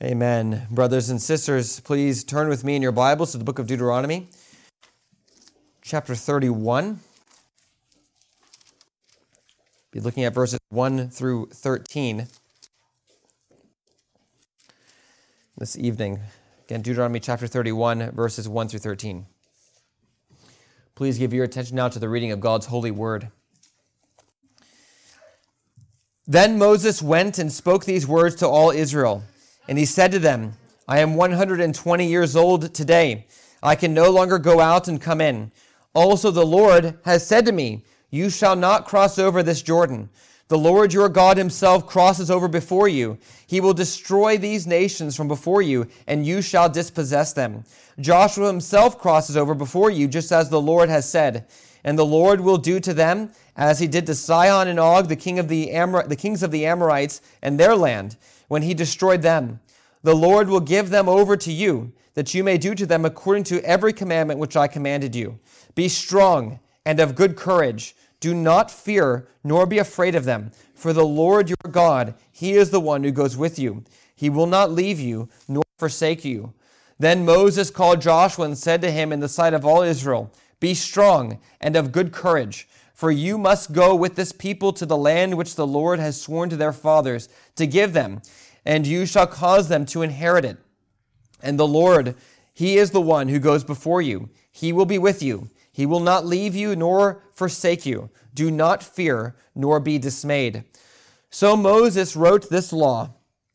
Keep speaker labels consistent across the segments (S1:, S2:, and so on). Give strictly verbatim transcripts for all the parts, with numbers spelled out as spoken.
S1: Amen. Brothers and sisters, please turn with me in your Bibles to the book of Deuteronomy, chapter thirty-one. Be looking at verses one through thirteen this evening. Again, Deuteronomy chapter thirty-one, verses one through thirteen. Please give your attention now to the reading of God's holy word. Then Moses went and spoke these words to all Israel. And he said to them, I am one hundred twenty years old today. I can no longer go out and come in. Also the Lord has said to me, you shall not cross over this Jordan. The Lord your God himself crosses over before you. He will destroy these nations from before you, and you shall dispossess them. Joshua himself crosses over before you, just as the Lord has said. And the Lord will do to them as he did to Sihon and Og, the king of the Amor- the kings of the Amorites, and their land, when he destroyed them. The Lord will give them over to you, that you may do to them according to every commandment which I commanded you. Be strong and of good courage. Do not fear, nor be afraid of them. For the Lord your God, he is the one who goes with you. He will not leave you, nor forsake you. Then Moses called Joshua and said to him in the sight of all Israel, Be strong and of good courage, for you must go with this people to the land which the Lord has sworn to their fathers to give them, and you shall cause them to inherit it. And the Lord, he is the one who goes before you. He will be with you. He will not leave you nor forsake you. Do not fear nor be dismayed. So Moses wrote this law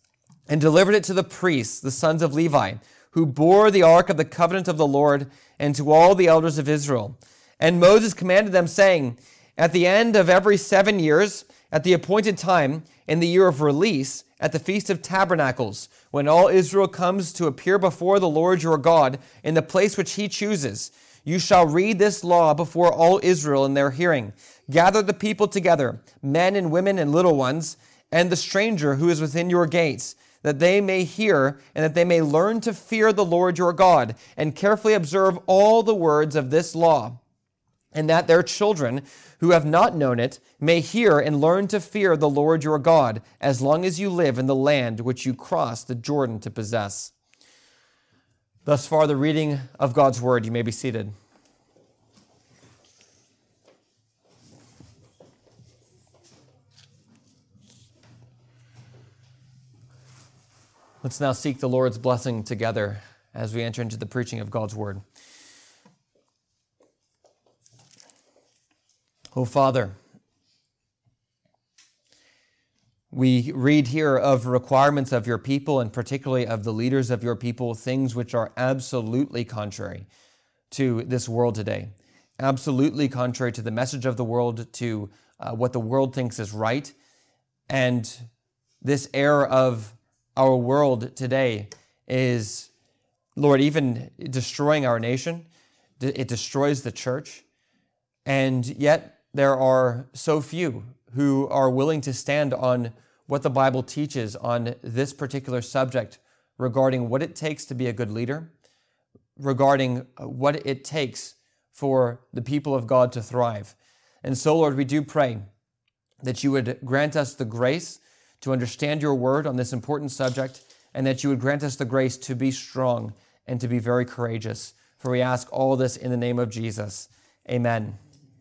S1: and delivered it to the priests, the sons of Levi, who bore the ark of the covenant of the Lord, and to all the elders of Israel. And Moses commanded them, saying, At the end of every seven years, at the appointed time, in the year of release, at the Feast of Tabernacles, when all Israel comes to appear before the Lord your God in the place which he chooses, you shall read this law before all Israel in their hearing. Gather the people together, men and women and little ones, and the stranger who is within your gates, that they may hear and that they may learn to fear the Lord your God, and carefully observe all the words of this law, and that their children who have not known it may hear and learn to fear the Lord your God, as long as you live in the land which you cross the Jordan to possess. Thus far, the reading of God's word. You may be seated. Let's now seek the Lord's blessing together as we enter into the preaching of God's word. Oh, Father, we read here of requirements of your people, and particularly of the leaders of your people, things which are absolutely contrary to this world today, absolutely contrary to the message of the world, to uh, what the world thinks is right. And this error of our world today is, Lord, even destroying our nation. It destroys the church. And yet there are so few who are willing to stand on what the Bible teaches on this particular subject regarding what it takes to be a good leader, regarding what it takes for the people of God to thrive. And so, Lord, we do pray that you would grant us the grace to understand your word on this important subject, and that you would grant us the grace to be strong and to be very courageous. For we ask all this in the name of Jesus. Amen.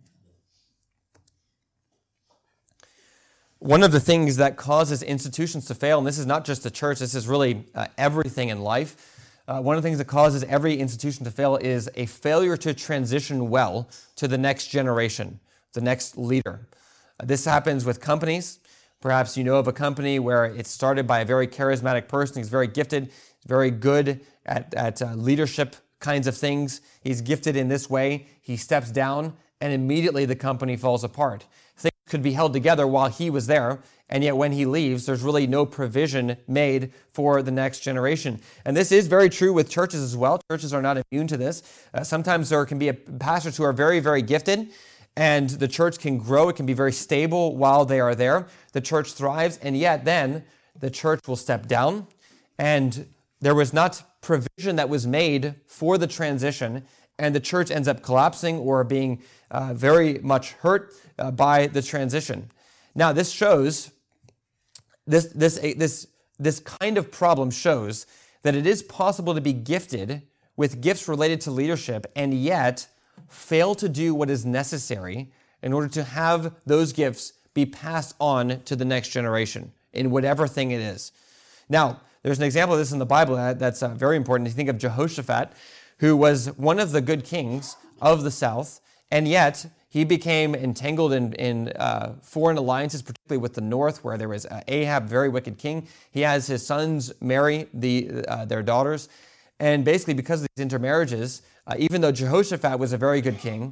S1: One of the things that causes institutions to fail, and this is not just the church, this is really uh, everything in life. Uh, one of the things that causes every institution to fail is a failure to transition well to the next generation, the next leader. Uh, this happens with companies. Perhaps you know of a company where it started by a very charismatic person. He's very gifted, very good at, at uh, leadership kinds of things. He's gifted in this way. He steps down, and immediately the company falls apart. Things could be held together while he was there, and yet when he leaves, there's really no provision made for the next generation. And this is very true with churches as well. Churches are not immune to this. Uh, sometimes there can be a, pastors who are very, very gifted, and the church can grow. It can be very stable while they are there. The church thrives, and yet then the church will step down, and there was not provision that was made for the transition, and the church ends up collapsing or being uh, very much hurt uh, by the transition. Now, this shows this this this this kind of problem shows that it is possible to be gifted with gifts related to leadership and yet fail to do what is necessary in order to have those gifts be passed on to the next generation in whatever thing it is. Now, there's an example of this in the Bible that's uh, very important. You think of Jehoshaphat, who was one of the good kings of the south, and yet he became entangled in, in uh, foreign alliances, particularly with the north, where there was uh, Ahab, very wicked king. He has his sons marry the, uh, their daughters, and basically because of these intermarriages, uh, even though Jehoshaphat was a very good king,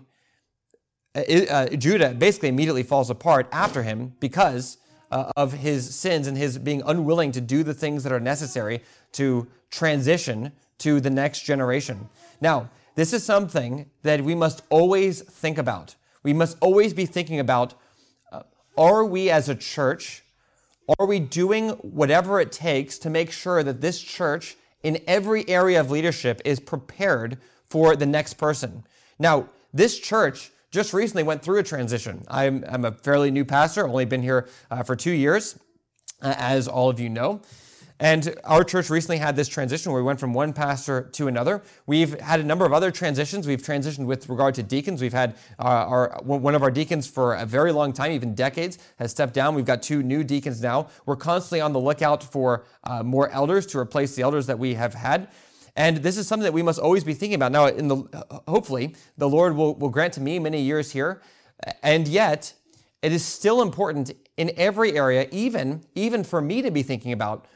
S1: uh, uh, Judah basically immediately falls apart after him because uh, of his sins and his being unwilling to do the things that are necessary to transition to the next generation. Now, this is something that we must always think about. We must always be thinking about, uh, are we as a church, are we doing whatever it takes to make sure that this church in every area of leadership is prepared for the next person? Now, this church just recently went through a transition. I'm, I'm a fairly new pastor, only been here uh, for two years, uh, as all of you know. And our church recently had this transition where we went from one pastor to another. We've had a number of other transitions. We've transitioned with regard to deacons. We've had uh, our one of our deacons for a very long time, even decades, has stepped down. We've got two new deacons now. We're constantly on the lookout for uh, more elders to replace the elders that we have had. And this is something that we must always be thinking about. Now, in the hopefully, the Lord will, will grant to me many years here. And yet, it is still important in every area, even, even for me to be thinking about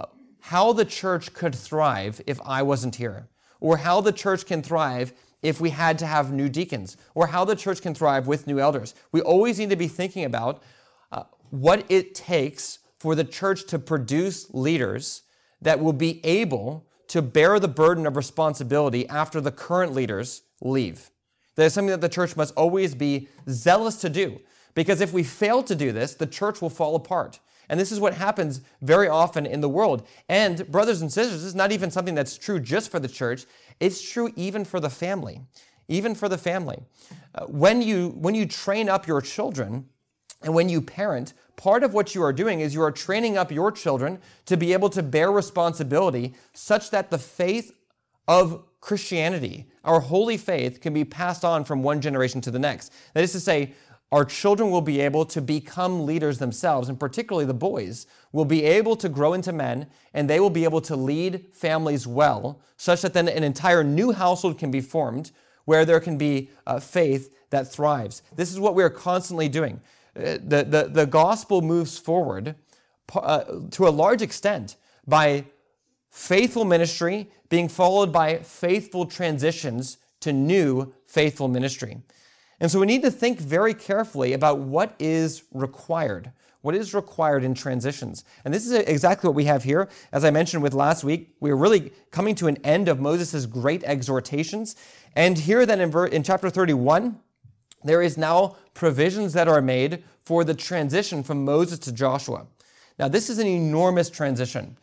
S1: how the church could thrive if I wasn't here, or how the church can thrive if we had to have new deacons, or how the church can thrive with new elders. We always need to be thinking about uh, what it takes for the church to produce leaders that will be able to bear the burden of responsibility after the current leaders leave. That is something that the church must always be zealous to do, because if we fail to do this, the church will fall apart. And this is what happens very often in the world. And brothers and sisters, this is not even something that's true just for the church. It's true even for the family, even for the family. Uh, when you, when you train up your children and when you parent, part of what you are doing is you are training up your children to be able to bear responsibility such that the faith of Christianity, our holy faith, can be passed on from one generation to the next. That is to say, our children will be able to become leaders themselves, and particularly the boys will be able to grow into men, and they will be able to lead families well, such that then an entire new household can be formed where there can be uh, faith that thrives. This is what we are constantly doing. Uh, the, the, the gospel moves forward uh, to a large extent by faithful ministry being followed by faithful transitions to new faithful ministry. And so we need to think very carefully about what is required. What is required in transitions? And this is exactly what we have here. As I mentioned with last week, we're really coming to an end of Moses' great exhortations. And here then in, ver- in chapter thirty-one, there is now provisions that are made for the transition from Moses to Joshua. Now, this is an enormous transition.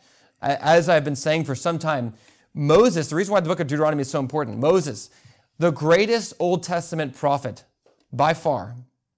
S1: As I've been saying for some time, Moses, the reason why the book of Deuteronomy is so important, Moses, the greatest Old Testament prophet by far,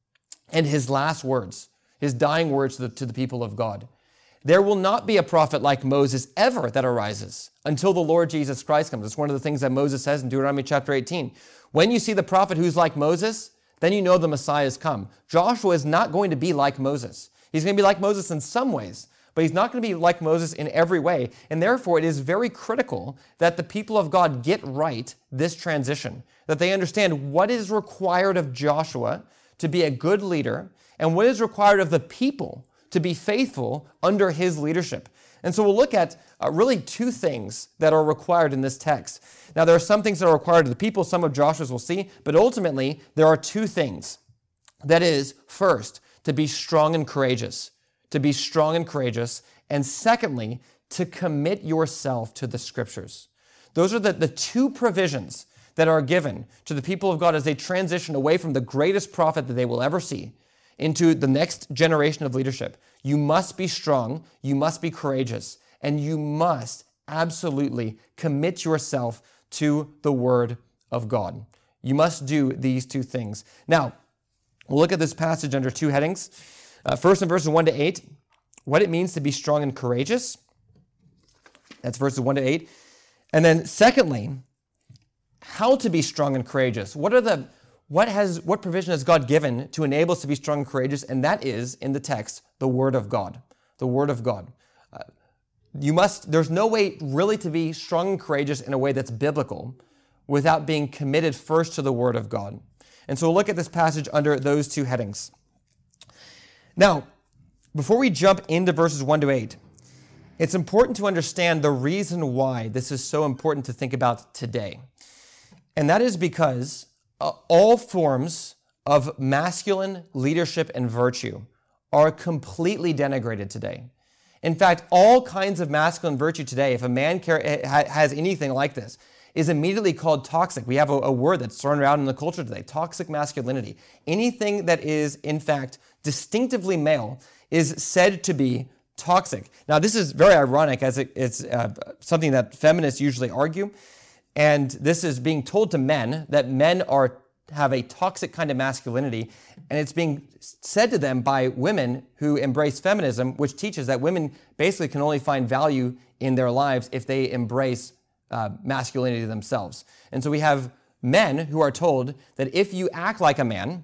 S1: and his last words, his dying words to the, to the people of God. There will not be a prophet like Moses ever that arises until the Lord Jesus Christ comes. It's one of the things that Moses says in Deuteronomy chapter eighteen. When you see the prophet who's like Moses, then you know the Messiah has come. Joshua is not going to be like Moses. He's going to be like Moses in some ways, but he's not going to be like Moses in every way. And therefore, it is very critical that the people of God get right this transition, that they understand what is required of Joshua to be a good leader and what is required of the people to be faithful under his leadership. And so we'll look at uh, really two things that are required in this text. Now, there are some things that are required of the people, some of Joshua's we'll see, but ultimately, there are two things. That is, first, to be strong and courageous. To be strong and courageous. And secondly, to commit yourself to the Scriptures. Those are the, the two provisions that are given to the people of God as they transition away from the greatest prophet that they will ever see into the next generation of leadership. You must be strong, you must be courageous, and you must absolutely commit yourself to the Word of God. You must do these two things. Now, we'll look at this passage under two headings. Uh, first, in verses one to eight, what it means to be strong and courageous. That's verses one to eight. And then secondly, how to be strong and courageous. What are the what has what provision has God given to enable us to be strong and courageous? And that is, in the text, the Word of God. The Word of God. Uh, you must, there's no way really to be strong and courageous in a way that's biblical without being committed first to the Word of God. And so we'll look at this passage under those two headings. Now, before we jump into verses one to eight, it's important to understand the reason why this is so important to think about today. And that is because uh, all forms of masculine leadership and virtue are completely denigrated today. In fact, all kinds of masculine virtue today, if a man care, ha, has anything like this, is immediately called toxic. We have a, a word that's thrown around in the culture today, toxic masculinity. Anything that is, in fact, distinctively male is said to be toxic. Now, this is very ironic, as it, it's uh, something that feminists usually argue, and this is being told to men that men are have a toxic kind of masculinity, and it's being said to them by women who embrace feminism, which teaches that women basically can only find value in their lives if they embrace uh, masculinity themselves. And so we have men who are told that if you act like a man,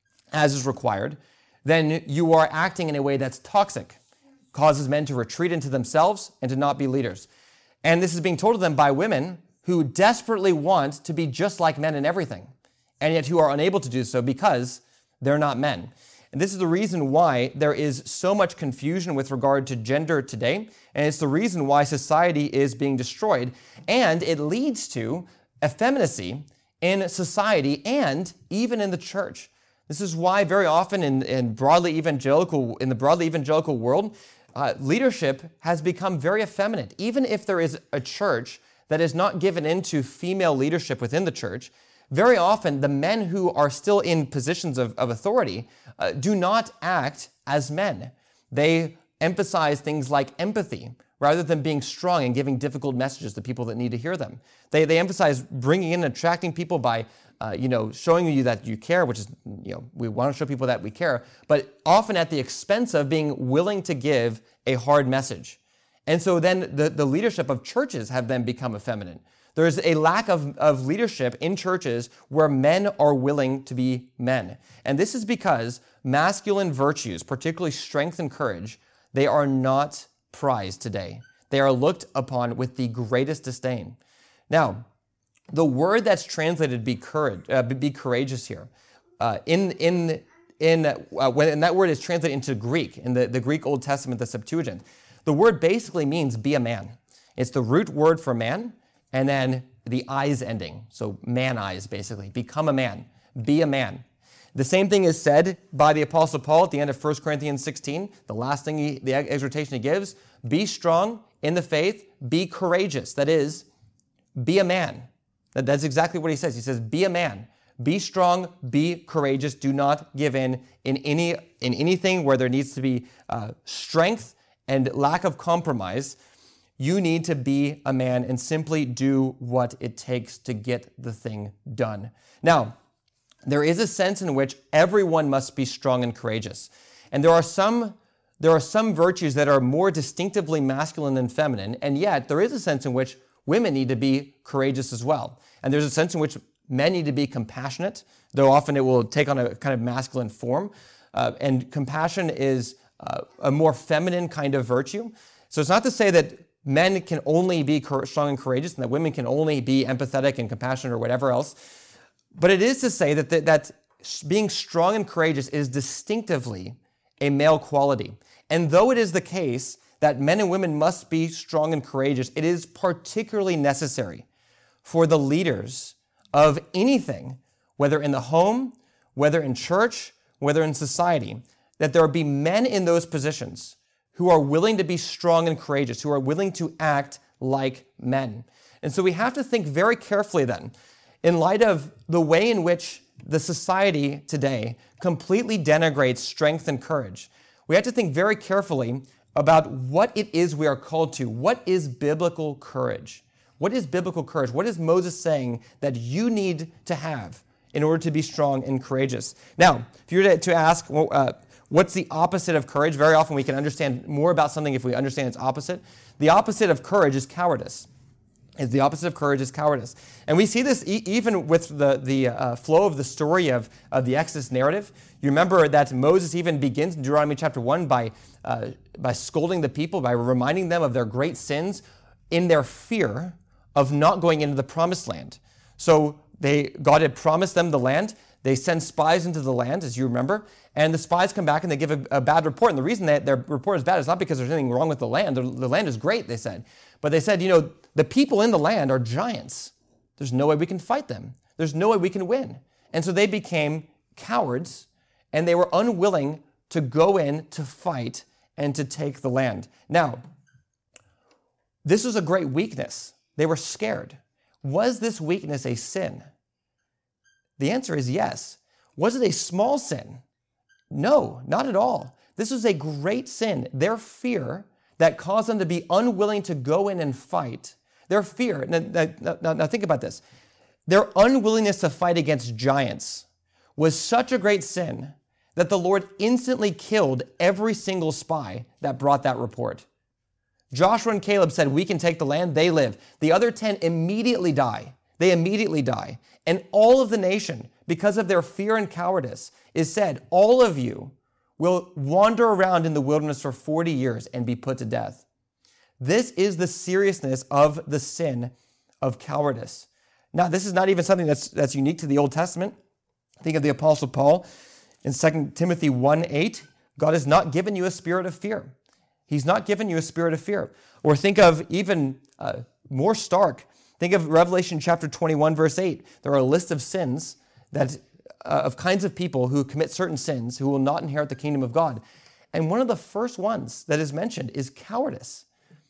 S1: as is required, then you are acting in a way that's toxic, causes men to retreat into themselves and to not be leaders. And this is being told to them by women who desperately want to be just like men in everything, and yet who are unable to do so because they're not men. And this is the reason why there is so much confusion with regard to gender today, and it's the reason why society is being destroyed, and it leads to effeminacy in society and even in the church. This is why very often in, in broadly evangelical in the broadly evangelical world, uh, leadership has become very effeminate. Even if there is a church that is not given into female leadership within the church, very often the men who are still in positions of, of authority uh, do not act as men. They emphasize things like empathy rather than being strong and giving difficult messages to people that need to hear them. They, they emphasize bringing in and attracting people by uh, you know, showing you that you care, which is, you know, we want to show people that we care, but often at the expense of being willing to give a hard message. And so then the, the leadership of churches have then become effeminate. There's a lack of, of leadership in churches where men are willing to be men. And this is because masculine virtues, particularly strength and courage, they are not prized today. They are looked upon with the greatest disdain. Now, the word that's translated be courage, uh, be courageous here, uh, in in in uh, when and that word is translated into Greek in the, the Greek Old Testament, the Septuagint. The word basically means be a man. It's the root word for man, and then the eyes ending. So man eyes, basically. Become a man. Be a man. The same thing is said by the Apostle Paul at the end of First Corinthians sixteen. The last thing, he, the exhortation he gives, be strong in the faith, be courageous. That is, be a man. That, that's exactly what he says. He says, be a man. Be strong, be courageous. Do not give in in, any, in anything where there needs to be uh, strength and lack of compromise. You need to be a man and simply do what it takes to get the thing done. Now, there is a sense in which everyone must be strong and courageous. And there are some there are some virtues that are more distinctively masculine than feminine, and yet there is a sense in which women need to be courageous as well. And there's a sense in which men need to be compassionate, though often it will take on a kind of masculine form. Uh, and compassion is uh, a more feminine kind of virtue. So it's not to say that men can only be strong and courageous and that women can only be empathetic and compassionate or whatever else. But it is to say that, that, that being strong and courageous is distinctively a male quality. And though it is the case that men and women must be strong and courageous, it is particularly necessary for the leaders of anything, whether in the home, whether in church, whether in society, that there be men in those positions who are willing to be strong and courageous, who are willing to act like men. And so we have to think very carefully then, in light of the way in which the society today completely denigrates strength and courage. We have to think very carefully about what it is we are called to. What is biblical courage? What is biblical courage? What is Moses saying that you need to have in order to be strong and courageous? Now, if you were to ask, well, uh, what's the opposite of courage? Very often we can understand more about something if we understand its opposite. The opposite of courage is cowardice. Is the opposite of courage is cowardice. And we see this e- even with the, the uh, flow of the story of, of the Exodus narrative. You remember that Moses even begins in Deuteronomy chapter one by, uh, by scolding the people, by reminding them of their great sins in their fear of not going into the promised land. So they God had promised them the land. They send spies into the land, as you remember, and the spies come back and they give a, a bad report. And the reason that their report is bad is not because there's anything wrong with the land. The, the land is great, they said. But they said, you know, the people in the land are giants. There's no way we can fight them. There's no way we can win. And so they became cowards, and they were unwilling to go in to fight and to take the land. Now, this was a great weakness. They were scared. Was this weakness a sin? The answer is yes. Was it a small sin? No, not at all. This was a great sin. Their fear that caused them to be unwilling to go in and fight, their fear, now, now, now think about this, their unwillingness to fight against giants was such a great sin that the Lord instantly killed every single spy that brought that report. Joshua and Caleb said, we can take the land, they live. The other ten immediately die. They immediately die. And all of the nation, because of their fear and cowardice, is said, all of you will wander around in the wilderness for forty years and be put to death. This is the seriousness of the sin of cowardice. Now, this is not even something that's, that's unique to the Old Testament. Think of the Apostle Paul in Second Timothy one eight. God has not given you a spirit of fear. He's not given you a spirit of fear. Or think of even uh, more stark, think of Revelation chapter twenty-one, verse eight. There are a list of sins, that uh, of kinds of people who commit certain sins who will not inherit the kingdom of God. And one of the first ones that is mentioned is cowardice.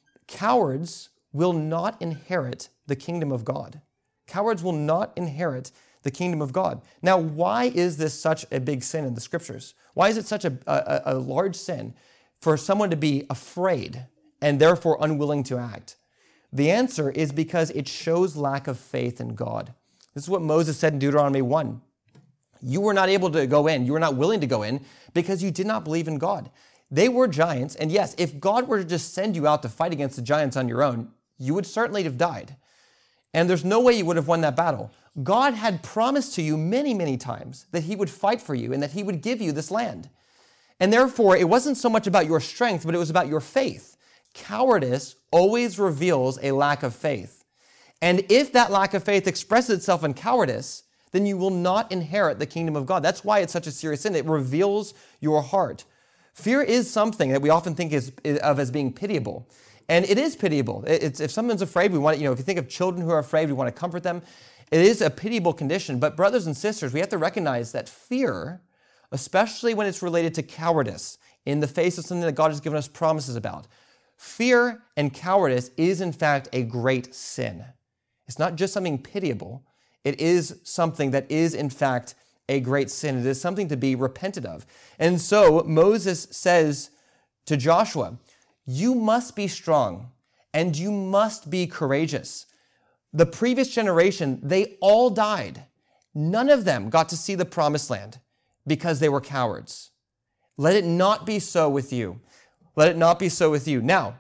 S1: Cowards will not inherit the kingdom of God. Cowards will not inherit the kingdom of God. Now, why is this such a big sin in the scriptures? Why is it such a, a, a large sin for someone to be afraid and therefore unwilling to act? The answer is because it shows lack of faith in God. This is what Moses said in Deuteronomy one. You were not able to go in, you were not willing to go in because you did not believe in God. They were giants, and yes, if God were to just send you out to fight against the giants on your own, you would certainly have died. And there's no way you would have won that battle. God had promised to you many, many times that he would fight for you and that he would give you this land. And therefore, it wasn't so much about your strength, but it was about your faith. Cowardice always reveals a lack of faith. And if that lack of faith expresses itself in cowardice, then you will not inherit the kingdom of God. That's why it's such a serious sin. It reveals your heart. Fear is something that we often think is, of as being pitiable. And it is pitiable. It's, if someone's afraid, we want to, you know, if you think of children who are afraid, we want to comfort them. It is a pitiable condition. But brothers and sisters, we have to recognize that fear, especially when it's related to cowardice, in the face of something that God has given us promises about, fear and cowardice is in fact a great sin. It's not just something pitiable. It is something that is in fact a great sin. It is something to be repented of. And so Moses says to Joshua, you must be strong and you must be courageous. The previous generation, they all died. None of them got to see the promised land because they were cowards. Let it not be so with you. Let it not be so with you. Now,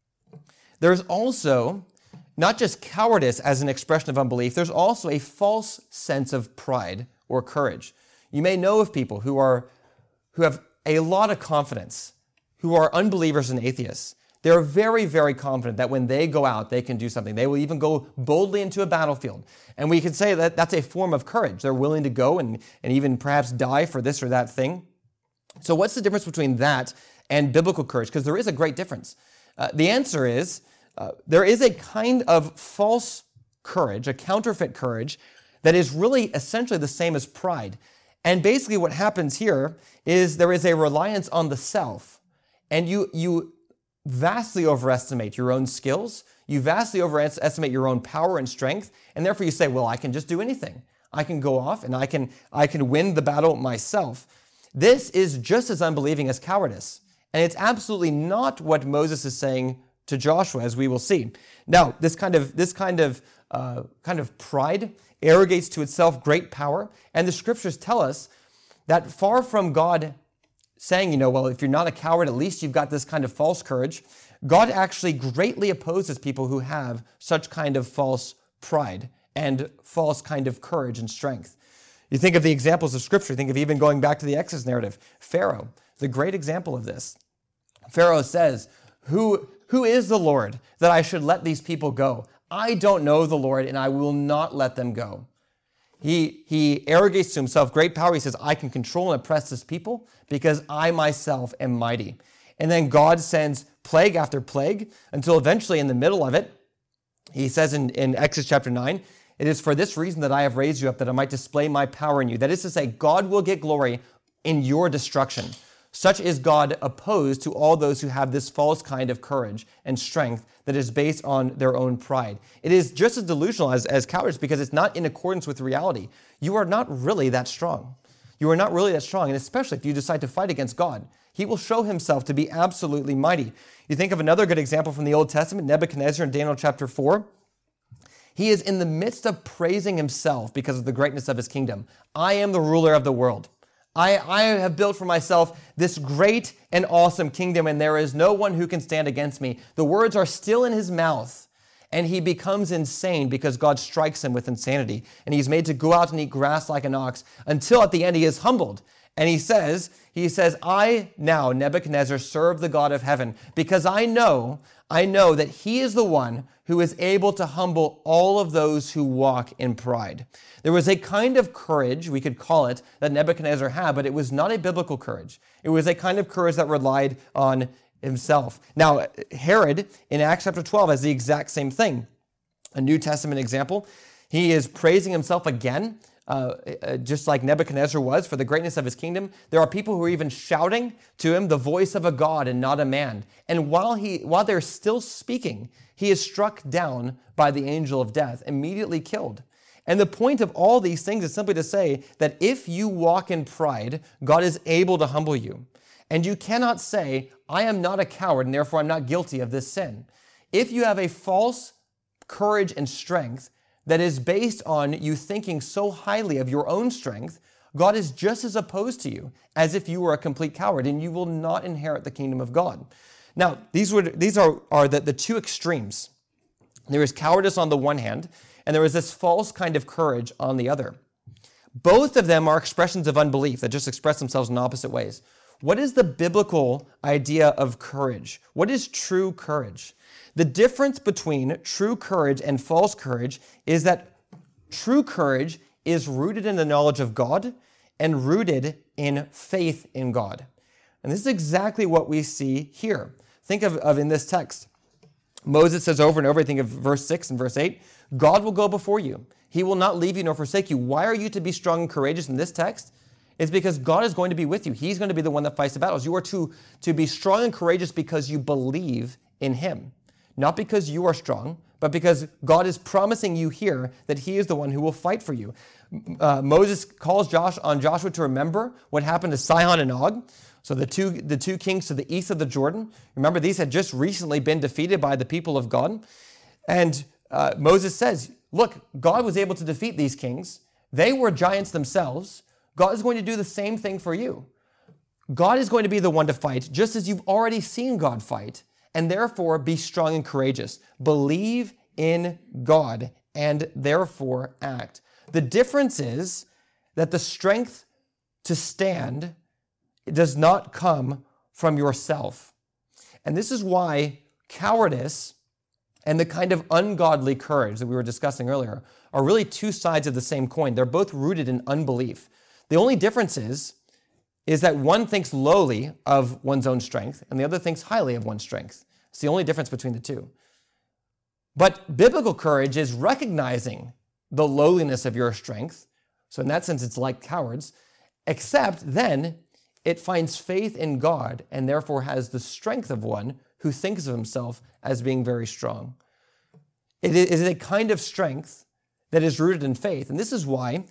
S1: there's also not just cowardice as an expression of unbelief, there's also a false sense of pride or courage. You may know of people who are who have a lot of confidence, who are unbelievers and atheists. They're very, very confident that when they go out, they can do something. They will even go boldly into a battlefield. And we can say that that's a form of courage. They're willing to go and, and even perhaps die for this or that thing. So what's the difference between that and biblical courage? Because there is a great difference. Uh, the answer is uh, there is a kind of false courage, a counterfeit courage, that is really essentially the same as pride. And basically what happens here is there is a reliance on the self. And you, you vastly overestimate your own skills. You vastly overestimate your own power and strength. And therefore you say, well, I can just do anything. I can go off and I can, I can win the battle myself. This is just as unbelieving as cowardice. And it's absolutely not what Moses is saying to Joshua, as we will see. Now, this kind of, this kind of, uh, kind of pride arrogates to itself great power. And the scriptures tell us that far from God saying, you know, well, if you're not a coward, at least you've got this kind of false courage. God actually greatly opposes people who have such kind of false pride and false kind of courage and strength. You think of the examples of Scripture. Think of even going back to the Exodus narrative. Pharaoh, the great example of this. Pharaoh says, who, who is the Lord that I should let these people go? I don't know the Lord, and I will not let them go. He, he arrogates to himself great power. He says, I can control and oppress this people because I myself am mighty. And then God sends plague after plague until eventually in the middle of it, he says in, in Exodus chapter nine, it is for this reason that I have raised you up, that I might display my power in you. That is to say, God will get glory in your destruction. Such is God opposed to all those who have this false kind of courage and strength that is based on their own pride. It is just as delusional as, as cowardice because it's not in accordance with reality. You are not really that strong. You are not really that strong, and especially if you decide to fight against God. He will show himself to be absolutely mighty. You think of another good example from the Old Testament, Nebuchadnezzar in Daniel chapter four. He is in the midst of praising himself because of the greatness of his kingdom. I am the ruler of the world. I, I have built for myself this great and awesome kingdom, and there is no one who can stand against me. The words are still in his mouth, and he becomes insane because God strikes him with insanity. And he's made to go out and eat grass like an ox until at the end he is humbled. And he says, he says, I now, Nebuchadnezzar, serve the God of heaven because I know, I know that he is the one who is able to humble all of those who walk in pride. There was a kind of courage, we could call it, that Nebuchadnezzar had, but it was not a biblical courage. It was a kind of courage that relied on himself. Now, Herod in Acts chapter twelve has the exact same thing. A New Testament example. He is praising himself again, uh, just like Nebuchadnezzar was, for the greatness of his kingdom. There are people who are even shouting to him the voice of a god and not a man. And while he, while they're still speaking, he is struck down by the angel of death, immediately killed. And the point of all these things is simply to say that if you walk in pride, God is able to humble you. And you cannot say, I am not a coward, and therefore I'm not guilty of this sin. If you have a false courage and strength that is based on you thinking so highly of your own strength, God is just as opposed to you as if you were a complete coward, and you will not inherit the kingdom of God. Now, these, would, these are, are the, the two extremes. There is cowardice on the one hand, and there is this false kind of courage on the other. Both of them are expressions of unbelief that just express themselves in opposite ways. What is the biblical idea of courage? What is true courage? The difference between true courage and false courage is that true courage is rooted in the knowledge of God and rooted in faith in God. And this is exactly what we see here. Think of, of in this text. Moses says over and over, I think of verse six and verse eight, God will go before you. He will not leave you nor forsake you. Why are you to be strong and courageous in this text? It's because God is going to be with you. He's going to be the one that fights the battles. You are to, to be strong and courageous because you believe in him. Not because you are strong, but because God is promising you here that he is the one who will fight for you. Uh, Moses calls Josh on Joshua to remember what happened to Sihon and Og. So the two, the two kings to the east of the Jordan. Remember, these had just recently been defeated by the people of God. And uh, Moses says, look, God was able to defeat these kings. They were giants themselves. God is going to do the same thing for you. God is going to be the one to fight, just as you've already seen God fight. And therefore, be strong and courageous. Believe in God and therefore act. The difference is that the strength to stand does not come from yourself. And this is why cowardice and the kind of ungodly courage that we were discussing earlier are really two sides of the same coin. They're both rooted in unbelief. The only difference is, is that one thinks lowly of one's own strength and the other thinks highly of one's strength. It's the only difference between the two. But biblical courage is recognizing the lowliness of your strength. So in that sense, it's like cowards, except then it finds faith in God and therefore has the strength of one who thinks of himself as being very strong. It is a kind of strength that is rooted in faith. And this is why,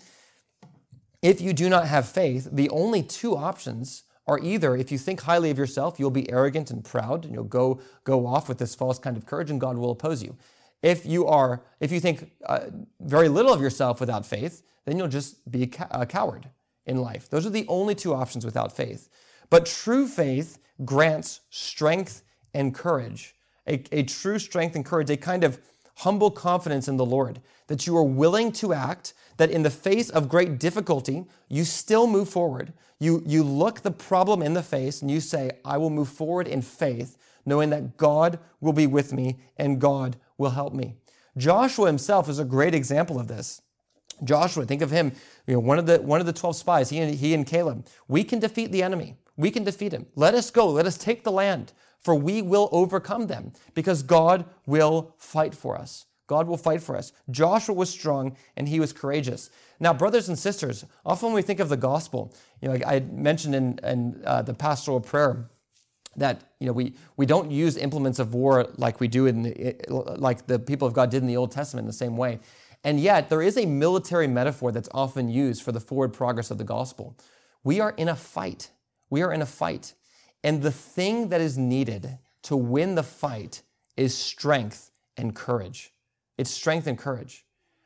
S1: if you do not have faith, the only two options are either, if you think highly of yourself, you'll be arrogant and proud, and you'll go, go off with this false kind of courage, and God will oppose you. If you are, if you think uh, very little of yourself without faith, then you'll just be a, ca- a coward in life. Those are the only two options without faith. But true faith grants strength and courage. a, a true strength and courage, a kind of humble confidence in the Lord, that you are willing to act, that in the face of great difficulty, you still move forward. You, you look the problem in the face and you say, I will move forward in faith, knowing that God will be with me and God will help me. Joshua himself is a great example of this. Joshua, think of him, you know, one of the one of the twelve spies, he and, he and Caleb. We can defeat the enemy. We can defeat him. Let us go. Let us take the land, for we will overcome them, because God will fight for us. God will fight for us. Joshua was strong and he was courageous. Now, brothers and sisters, often when we think of the gospel, you know, I mentioned in, in uh, the pastoral prayer that, you know, we, we don't use implements of war like we do in the, like the people of God did in the Old Testament in the same way. And yet there is a military metaphor that's often used for the forward progress of the gospel. We are in a fight. We are in a fight. And the thing that is needed to win the fight is strength and courage. It's strength and courage.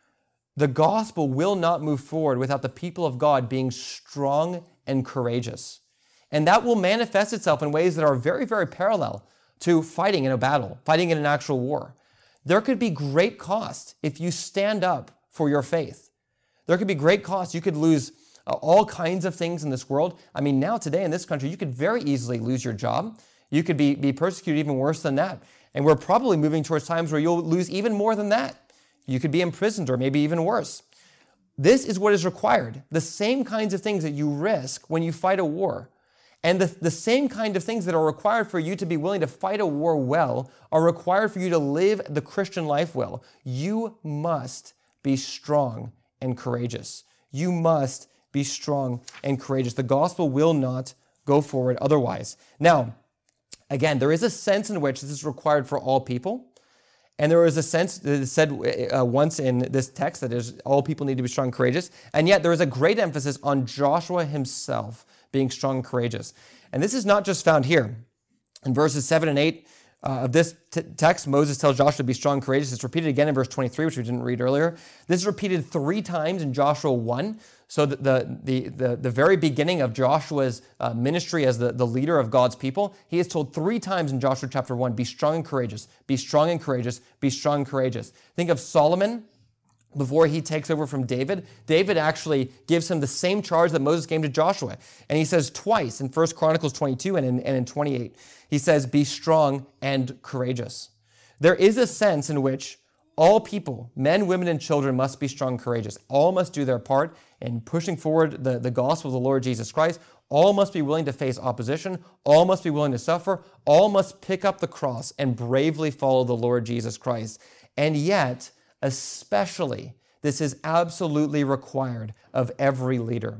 S1: The gospel will not move forward without the people of God being strong and courageous. And that will manifest itself in ways that are very, very parallel to fighting in a battle, fighting in an actual war. There could be great cost if you stand up for your faith. There could be great cost. You could lose uh, all kinds of things in this world. I mean, now today in this country, you could very easily lose your job. You could be, be persecuted even worse than that. And we're probably moving towards times where you'll lose even more than that. You could be imprisoned or maybe even worse. This is what is required. The same kinds of things that you risk when you fight a war. And the, the same kind of things that are required for you to be willing to fight a war well are required for you to live the Christian life well. You must be strong and courageous. You must be strong and courageous. The gospel will not go forward otherwise. Now, again, there is a sense in which this is required for all people. And there is a sense that is said uh, once in this text that is all people need to be strong and courageous. And yet there is a great emphasis on Joshua himself being strong and courageous. And this is not just found here. In verses seven and eight uh, of this t- text, Moses tells Joshua to be strong and courageous. It's repeated again in verse twenty-three, which we didn't read earlier. This is repeated three times in Joshua one. So the, the, the, the, the very beginning of Joshua's uh, ministry as the, the leader of God's people, he is told three times in Joshua chapter one, be strong and courageous, be strong and courageous, be strong and courageous. Think of Solomon. Before he takes over from David, David actually gives him the same charge that Moses gave to Joshua. And he says twice in First Chronicles twenty-two and in, and in twenty-eight, he says, be strong and courageous. There is a sense in which all people, men, women, and children must be strong and courageous. All must do their part in pushing forward the, the gospel of the Lord Jesus Christ. All must be willing to face opposition. All must be willing to suffer. All must pick up the cross and bravely follow the Lord Jesus Christ. And yet, especially, this is absolutely required of every leader.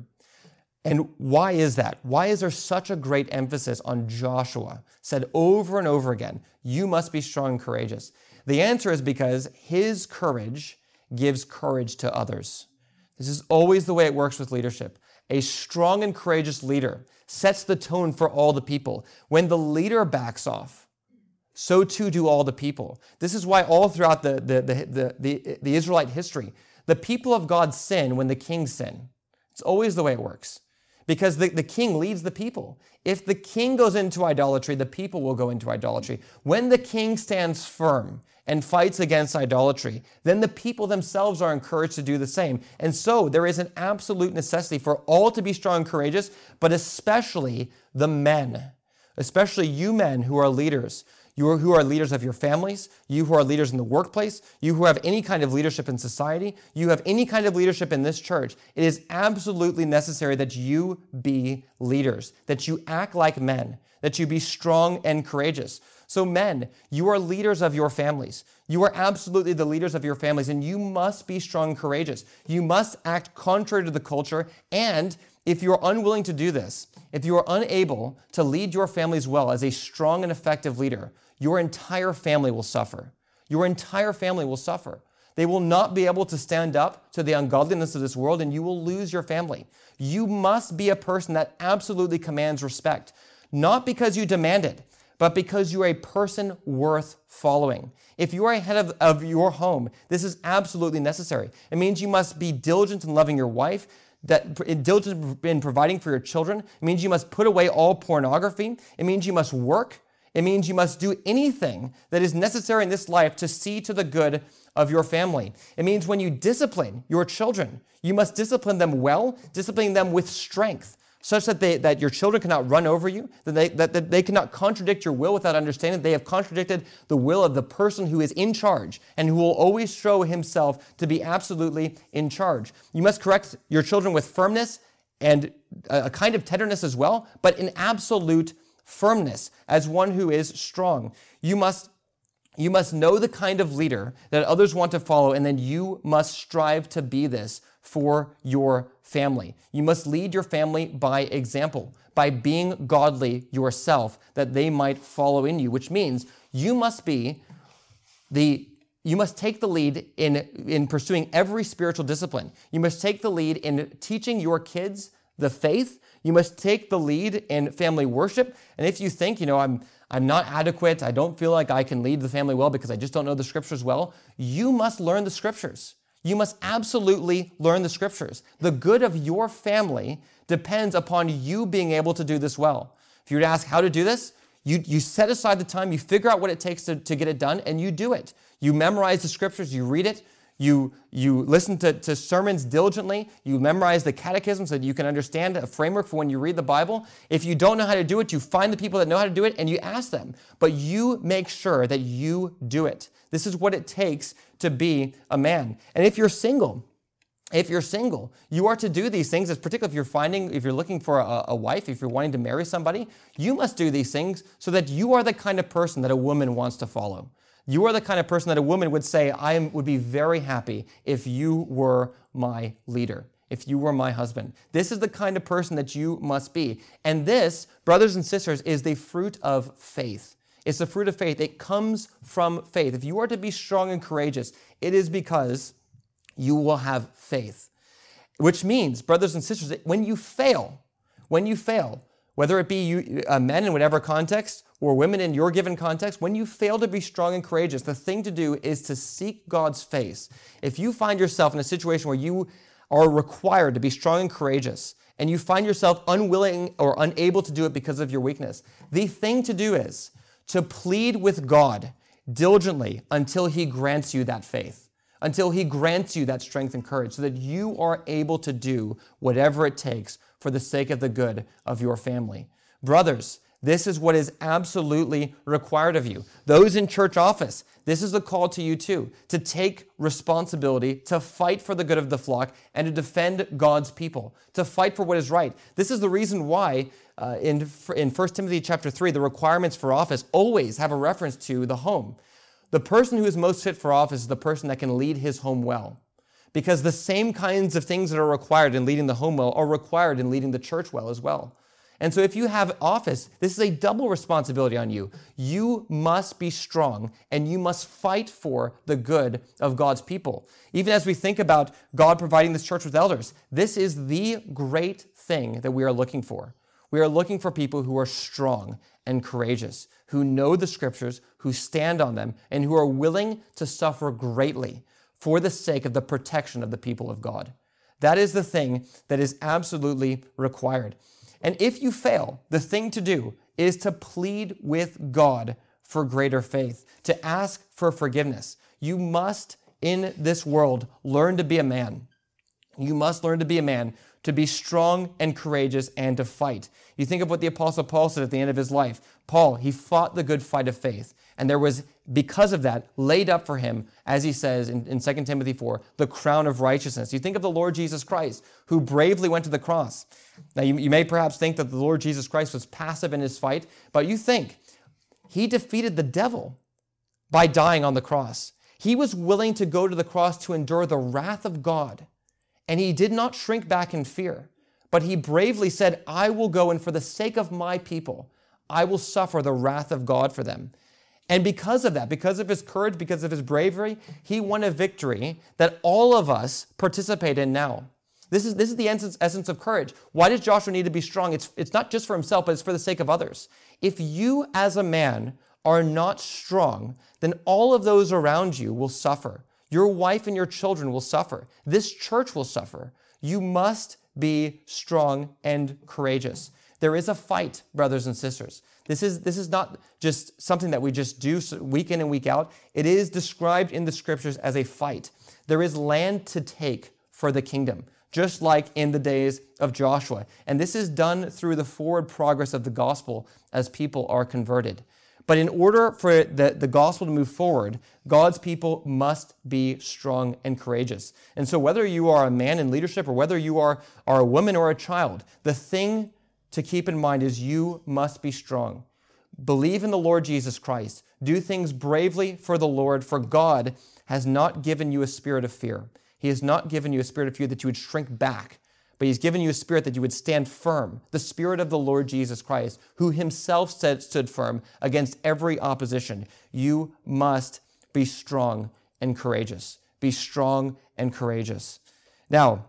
S1: And why is that? Why is there such a great emphasis on Joshua, said over and over again, you must be strong and courageous? The answer is because his courage gives courage to others. This is always the way it works with leadership. A strong and courageous leader sets the tone for all the people. When the leader backs off, so too do all the people. This is why all throughout the, the, the, the, the, the Israelite history, the people of God sin when the king sin. It's always the way it works. Because the, the king leads the people. If the king goes into idolatry, the people will go into idolatry. When the king stands firm and fights against idolatry, then the people themselves are encouraged to do the same. And so there is an absolute necessity for all to be strong and courageous, but especially the men, especially you men who are leaders. You who are leaders of your families, you who are leaders in the workplace, you who have any kind of leadership in society, you have any kind of leadership in this church, it is absolutely necessary that you be leaders, that you act like men, that you be strong and courageous. So men, you are leaders of your families. You are absolutely the leaders of your families, and you must be strong and courageous. You must act contrary to the culture, and if you are unwilling to do this, if you are unable to lead your families well as a strong and effective leader, your entire family will suffer. Your entire family will suffer. They will not be able to stand up to the ungodliness of this world, and you will lose your family. You must be a person that absolutely commands respect, not because you demand it, but because you are a person worth following. If you are a head of, of your home, this is absolutely necessary. It means you must be diligent in loving your wife, that diligent in providing for your children. It means you must put away all pornography. It means you must work. It means you must do anything that is necessary in this life to see to the good of your family. It means when you discipline your children, you must discipline them well, discipline them with strength, such that they, that your children cannot run over you, that they, that, that they cannot contradict your will without understanding they have contradicted the will of the person who is in charge and who will always show himself to be absolutely in charge. You must correct your children with firmness and a kind of tenderness as well, but in absolute firmness as one who is strong. You must You must know the kind of leader that others want to follow, and then you must strive to be this for your family. You must lead your family by example, by being godly yourself, that they might follow in you, which means you must be the You must take the lead in, in pursuing every spiritual discipline. You must take the lead in teaching your kids the faith. You must take the lead in family worship. And if you think, you know, I'm I'm not adequate, I don't feel like I can lead the family well because I just don't know the scriptures well, you must learn the scriptures. You must absolutely learn the scriptures. The good of your family depends upon you being able to do this well. If you were to ask how to do this, you, you set aside the time, you figure out what it takes to, to get it done, and you do it. You memorize the scriptures, you read it, You, you listen to, to sermons diligently. You memorize the catechism so that you can understand a framework for when you read the Bible. If you don't know how to do it, you find the people that know how to do it and you ask them. But you make sure that you do it. This is what it takes to be a man. And if you're single, if you're single, you are to do these things, particularly if you're finding, if you're looking for a, a wife, if you're wanting to marry somebody, you must do these things so that you are the kind of person that a woman wants to follow. You are the kind of person that a woman would say, I would be very happy if you were my leader, if you were my husband. This is the kind of person that you must be. And this, brothers and sisters, is the fruit of faith. It's the fruit of faith. It comes from faith. If you are to be strong and courageous, it is because you will have faith. Which means, brothers and sisters, that when you fail, when you fail, whether it be you, uh, men in whatever context or women in your given context, when you fail to be strong and courageous, the thing to do is to seek God's face. If you find yourself in a situation where you are required to be strong and courageous, and you find yourself unwilling or unable to do it because of your weakness, the thing to do is to plead with God diligently until He grants you that faith, until He grants you that strength and courage, so that you are able to do whatever it takes for the sake of the good of your family. Brothers, this is what is absolutely required of you. Those in church office, this is a call to you too, to take responsibility, to fight for the good of the flock, and to defend God's people, to fight for what is right. This is the reason why uh, in, in First Timothy chapter three, the requirements for office always have a reference to the home. The person who is most fit for office is the person that can lead his home well. Because the same kinds of things that are required in leading the home well are required in leading the church well as well. And so if you have office, this is a double responsibility on you. You must be strong and you must fight for the good of God's people. Even as we think about God providing this church with elders, this is the great thing that we are looking for. We are looking for people who are strong and courageous, who know the scriptures, who stand on them, and who are willing to suffer greatly for the sake of the protection of the people of God. That is the thing that is absolutely required. And if you fail, the thing to do is to plead with God for greater faith, to ask for forgiveness. You must, in this world, learn to be a man. You must learn to be a man, to be strong and courageous and to fight. You think of what the Apostle Paul said at the end of his life. Paul, he fought the good fight of faith. And there was, because of that, laid up for him, as he says in, in Second Timothy four, the crown of righteousness. You think of the Lord Jesus Christ, who bravely went to the cross. Now, you, you may perhaps think that the Lord Jesus Christ was passive in his fight, but you think he defeated the devil by dying on the cross. He was willing to go to the cross to endure the wrath of God, and he did not shrink back in fear, but he bravely said, I will go, and for the sake of my people, I will suffer the wrath of God for them. And because of that, because of his courage, because of his bravery, he won a victory that all of us participate in now. This is, this is the essence, essence of courage. Why does Joshua need to be strong? It's, it's not just for himself, but it's for the sake of others. If you as a man are not strong, then all of those around you will suffer. Your wife and your children will suffer. This church will suffer. You must be strong and courageous. There is a fight, brothers and sisters. This is, this is not just something that we just do week in and week out. It is described in the scriptures as a fight. There is land to take for the kingdom, just like in the days of Joshua. And this is done through the forward progress of the gospel as people are converted. But in order for the, the gospel to move forward, God's people must be strong and courageous. And so whether you are a man in leadership or whether you are, are a woman or a child, the thing to keep in mind is you must be strong. Believe in the Lord Jesus Christ. Do things bravely for the Lord, for God has not given you a spirit of fear. He has not given you a spirit of fear that you would shrink back, but he's given you a spirit that you would stand firm, the spirit of the Lord Jesus Christ, who himself said, stood firm against every opposition. You must be strong and courageous. Be strong and courageous. Now,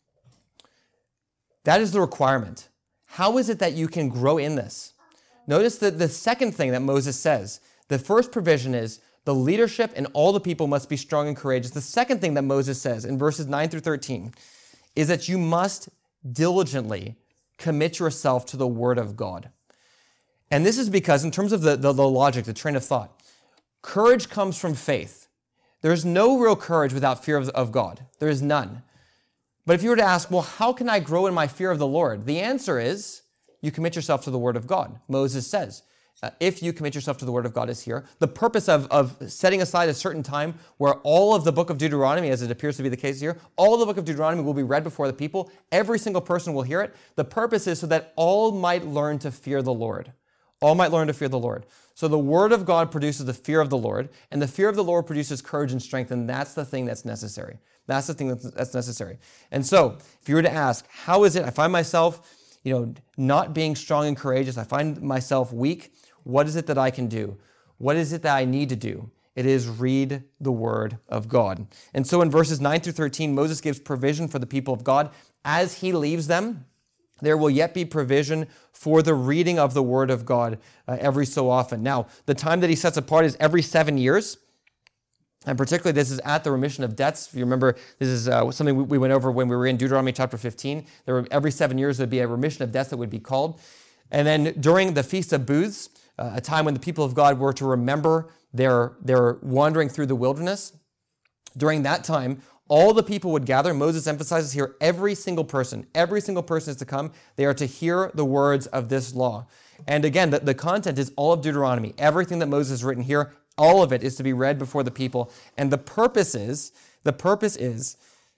S1: that is the requirement. How is it that you can grow in this? Notice that the second thing that Moses says, the first provision is the leadership and all the people must be strong and courageous. The second thing that Moses says in verses nine through thirteen is that you must diligently commit yourself to the word of God. And this is because in terms of the, the, the logic, the train of thought, courage comes from faith. There's no real courage without fear of, of God. There is none. But if you were to ask, well, how can I grow in my fear of the Lord? The answer is you commit yourself to the word of God. Moses says, Uh, if you commit yourself to the word of God is here. The purpose of, of setting aside a certain time where all of the book of Deuteronomy, as it appears to be the case here, all the book of Deuteronomy will be read before the people. Every single person will hear it. The purpose is so that all might learn to fear the Lord. All might learn to fear the Lord. So the word of God produces the fear of the Lord, and the fear of the Lord produces courage and strength, and that's the thing that's necessary. That's the thing that's, that's necessary. And so, if you were to ask, how is it I find myself, you know, not being strong and courageous, I find myself weak, what is it that I can do? What is it that I need to do? It is read the word of God. And so in verses nine through thirteen, Moses gives provision for the people of God. As he leaves them, there will yet be provision for the reading of the word of God uh, every so often. Now, the time that he sets apart is every seven years. And particularly, this is at the remission of debts. If you remember, this is uh, something we went over when we were in Deuteronomy chapter fifteen. There were, every seven years, there would be a remission of debts that would be called. And then during the Feast of Booths, uh, a time when the people of God were to remember their, their wandering through the wilderness, during that time, all the people would gather. Moses emphasizes here, every single person, every single person is to come. They are to hear the words of this law. And again, the, the content is all of Deuteronomy. Everything that Moses has written here, all of it is to be read before the people. And the purpose is, the purpose is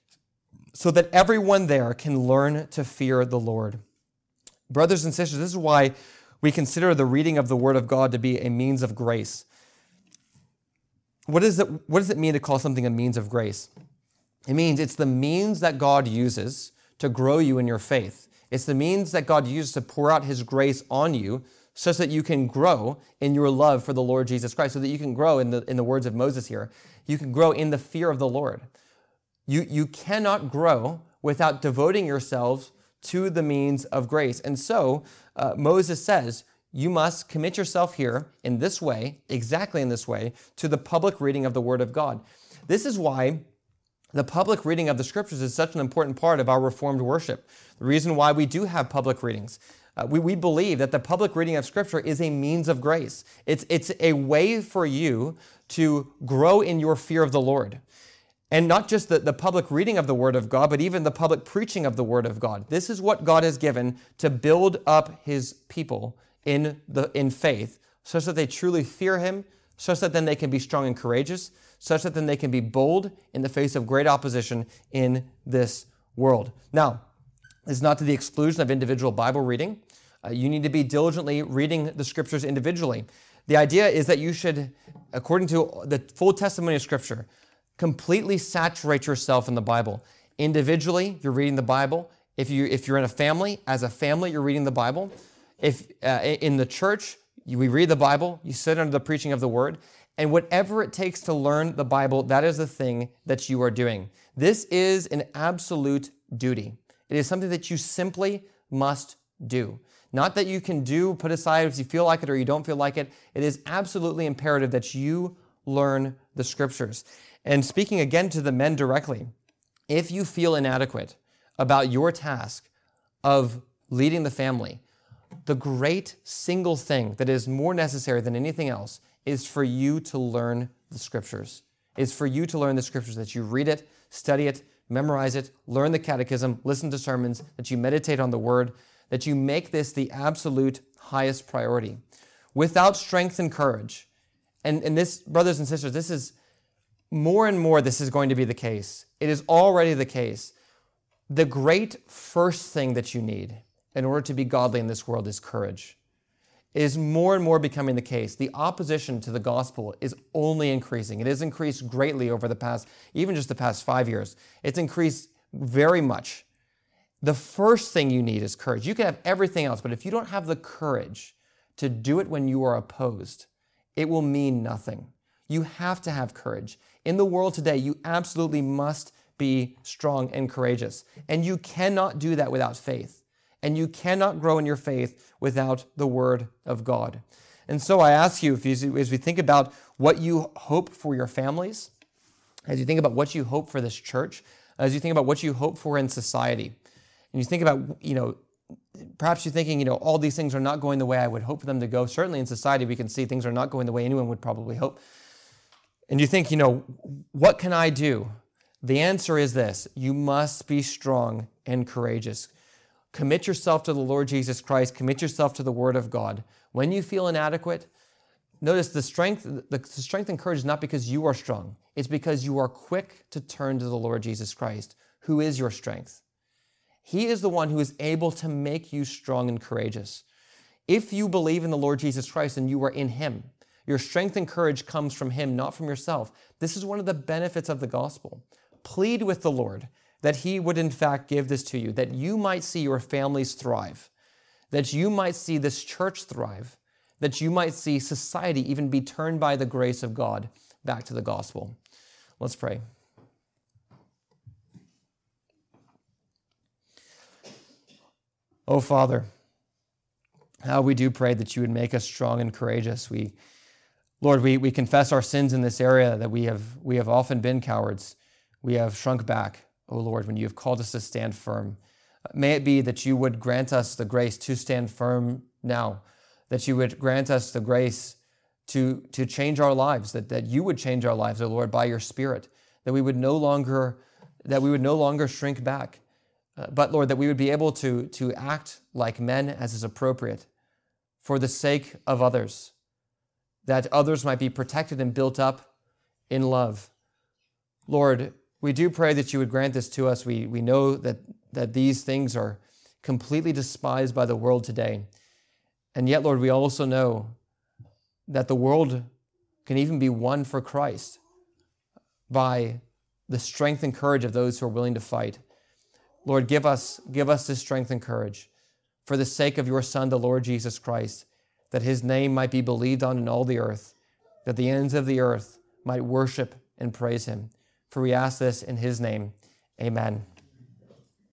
S1: so that everyone there can learn to fear the Lord. Brothers and sisters, this is why we consider the reading of the Word of God to be a means of grace. What is it, what does it mean to call something a means of grace? It means it's the means that God uses to grow you in your faith. It's the means that God uses to pour out His grace on you such that you can grow in your love for the Lord Jesus Christ, so that you can grow, in the, in the words of Moses here, you can grow in the fear of the Lord. You, you cannot grow without devoting yourselves to the means of grace. And so uh, Moses says, you must commit yourself here in this way, exactly in this way, to the public reading of the Word of God. This is why the public reading of the Scriptures is such an important part of our Reformed worship. The reason why we do have public readings. Uh, we, we believe that the public reading of Scripture is a means of grace. It's, it's a way for you to grow in your fear of the Lord. And not just the, the public reading of the Word of God, but even the public preaching of the Word of God. This is what God has given to build up His people in, the, in faith, such that they truly fear Him, such that then they can be strong and courageous, such that then they can be bold in the face of great opposition in this world. Now, it's not to the exclusion of individual Bible reading. Uh, you need to be diligently reading the Scriptures individually. The idea is that you should, according to the full testimony of Scripture, completely saturate yourself in the Bible. Individually, you're reading the Bible. If you if you're in a family, as a family, you're reading the Bible. If uh, in the church, you, we read the Bible. You sit under the preaching of the Word, and whatever it takes to learn the Bible, that is the thing that you are doing. This is an absolute duty. It is something that you simply must do. Not that you can do, put aside if you feel like it or you don't feel like it. It is absolutely imperative that you learn the Scriptures. And speaking again to the men directly, if you feel inadequate about your task of leading the family, the great single thing that is more necessary than anything else is for you to learn the Scriptures. It's for you to learn the Scriptures, that you read it, study it, memorize it, learn the catechism, listen to sermons, that you meditate on the Word, that you make this the absolute highest priority. Without strength and courage, and, and this, brothers and sisters, this is more and more this is going to be the case. It is already the case. The great first thing that you need in order to be godly in this world is courage. It is more and more becoming the case. The opposition to the gospel is only increasing. It has increased greatly over the past, even just the past five years. It's increased very much. The first thing you need is courage. You can have everything else, but if you don't have the courage to do it when you are opposed, it will mean nothing. You have to have courage. In the world today, you absolutely must be strong and courageous. And you cannot do that without faith. And you cannot grow in your faith without the Word of God. And so I ask you, if you, as we think about what you hope for your families, as you think about what you hope for this church, as you think about what you hope for in society, and you think about, you know, perhaps you're thinking, you know, all these things are not going the way I would hope for them to go. Certainly in society, we can see things are not going the way anyone would probably hope. And you think, you know, what can I do? The answer is this: you must be strong and courageous. Commit yourself to the Lord Jesus Christ. Commit yourself to the Word of God. When you feel inadequate, notice the strength, the strength and courage is not because you are strong. It's because you are quick to turn to the Lord Jesus Christ, who is your strength. He is the one who is able to make you strong and courageous. If you believe in the Lord Jesus Christ and you are in Him, your strength and courage comes from Him, not from yourself. This is one of the benefits of the gospel. Plead with the Lord that He would in fact give this to you, that you might see your families thrive, that you might see this church thrive, that you might see society even be turned by the grace of God back to the gospel. Let's pray. Oh, Father, how we do pray that you would make us strong and courageous. We, Lord, we, we confess our sins in this area, that we have, we have often been cowards. We have shrunk back, O Lord, when you have called us to stand firm. May it be that you would grant us the grace to stand firm now, that you would grant us the grace to, to change our lives, that, that you would change our lives, O Lord, by your Spirit, that we would no longer, that we would no longer shrink back, uh, but Lord, that we would be able to, to act like men as is appropriate for the sake of others, that others might be protected and built up in love. Lord, we do pray that you would grant this to us. We, we know that, that these things are completely despised by the world today. And yet, Lord, we also know that the world can even be won for Christ by the strength and courage of those who are willing to fight. Lord, give us, give us this strength and courage for the sake of your Son, the Lord Jesus Christ, that his name might be believed on in all the earth, that the ends of the earth might worship and praise him. For we ask this in his name. Amen.